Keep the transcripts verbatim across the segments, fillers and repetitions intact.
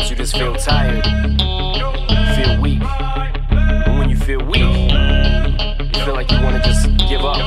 Sometimes you just feel tired, feel weak. And when you feel weak, you feel like you wanna just give up.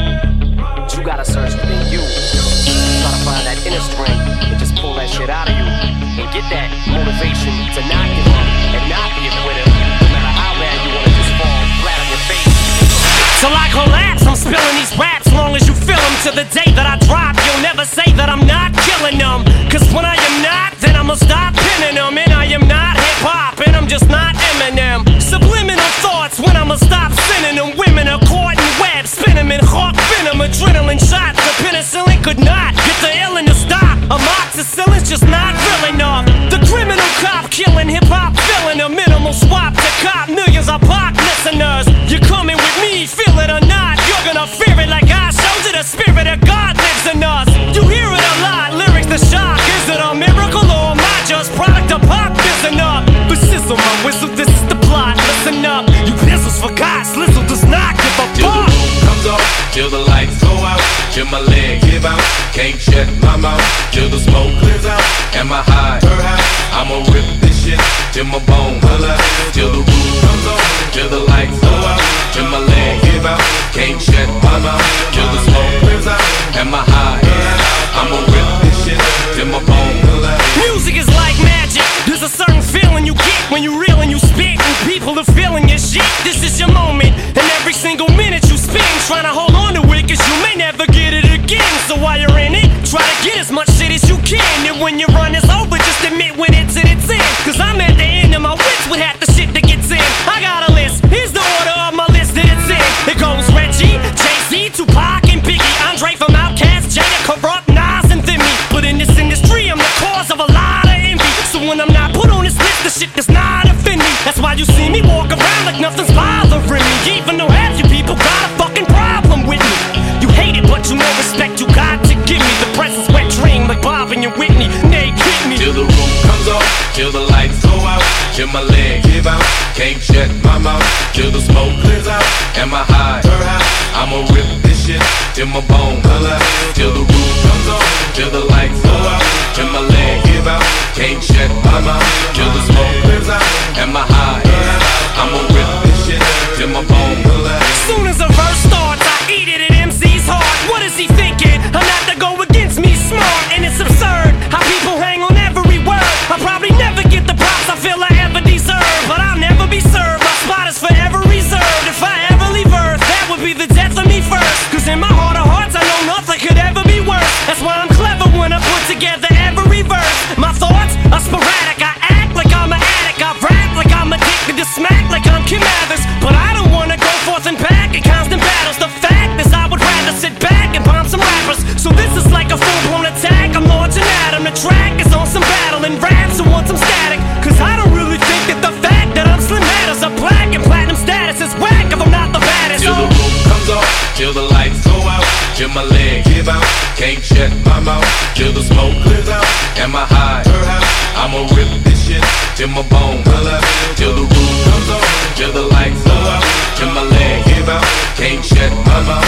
But you gotta search within you. Try to find that inner strength and just pull that shit out of you. And get that motivation to not give up and not be a quitter. No matter how bad you wanna just fall flat on your face. Till I collapse, I'm spilling these raps. Long as you feel them, to the day that I drop, you'll never say that I'm not killing them. Cause when I am not, then I'ma stop pinning them. And I am not hip-hop, and I'm just not Eminem. Subliminal thoughts when I'ma stop sending them. Women are caught in web, spin them in hawk venom. Adrenaline shots, the penicillin could not get the illin to stop. Amoxicillin's just not real enough. The criminal cop killing hip-hop, filling a minimal swap to cop millions of pop listeners. You're coming with me, feel it or not, you're gonna fear it like I showed you. The spirit of God lives in us. You hear it a lot, lyrics the shock. Is it a miracle or am I just product of pop? Listen up, but sizzle my whistle, this is the plot. Listen up, you pistols forgot, Slizzle does not give a till fuck. the roof comes off, till the lights go out, till my leg give out, can't shut my mouth, till the smoke clears out, and my high, I'ma rip this shit, till my bone holla, till the roof comes off, till the lights go out, till my leg give out, can't shut my mouth, till the smoke clears out, and my high, I'ma rip this shit, till my bone holla. Music is like magic, there's a certain feeling you get when you reel and you spit, and people are feeling your shit. This is your moment, and every single minute you spend trying to hold on to it, cause you may never get it again. So while you're in it, try to get as much shit as you can, and when your run is over, just admit when it's in its end. Cause I'm at the end of my wits with half the shit that gets in. I got a list, here's the order of my list that it's in. It goes Reggie, Jay-Z, Tupac, and Biggie, Andre from Outkast, Jada, Corrupt, Nas, and Thimmy. But in this industry, I'm the cause of a lot of envy. So when I'm not put on this list, the shit does not offend me. That's why you see me walk around like nothing's bothering me, even though half you people got a fucking problem with me. You hate it, but you know respect you got to give me. The presence wet dream like Bob and your Whitney. Nay, hit me till the roof comes off, till the lights go out, till my leg give out, can't shut my mouth, till the smoke clears out, and my high, I'ma rip this shit, till my bone holla, till the roof comes off, till the lights go out, till my leg give out, can't shut my mouth, till the smoke clears out, and my high, I'ma rip this shit, till my bone holla. Soon as a verse starts, I eat it at M C's heart. What is he thinking? I'm not to go against me, smart, and it's absurd how people hang on every word. I'll probably never get the props I feel I ever deserve, but I'll never be served. My spot is forever reserved. If I ever leave Earth, that would be the death of me first. Cause in my heart of hearts, I know nothing could ever be worse. That's why I'm clever when I put together every verse. My thoughts are sporadic. I act like I'm an addict. I rap like I'm addicted to smack like I'm Kim Mathers. But I don't wanna go forth and back in constant battles. The fact is I would rather sit back and bomb some rappers. So this is like a full-blown attack. I'm launching at 'em. The track is on some battle and raps who want some static. Cause I don't really think that the fact that I'm slim matters. A black and platinum status is whack if I'm not the baddest. Till the roof comes off, till the lights go out, till my leg give out, can't shut my mouth, till the smoke clears out, and my high, I'ma rip this shit, till my bone holla, till the roof comes off, till the lights go out, till my leg give out, can't shut my mouth,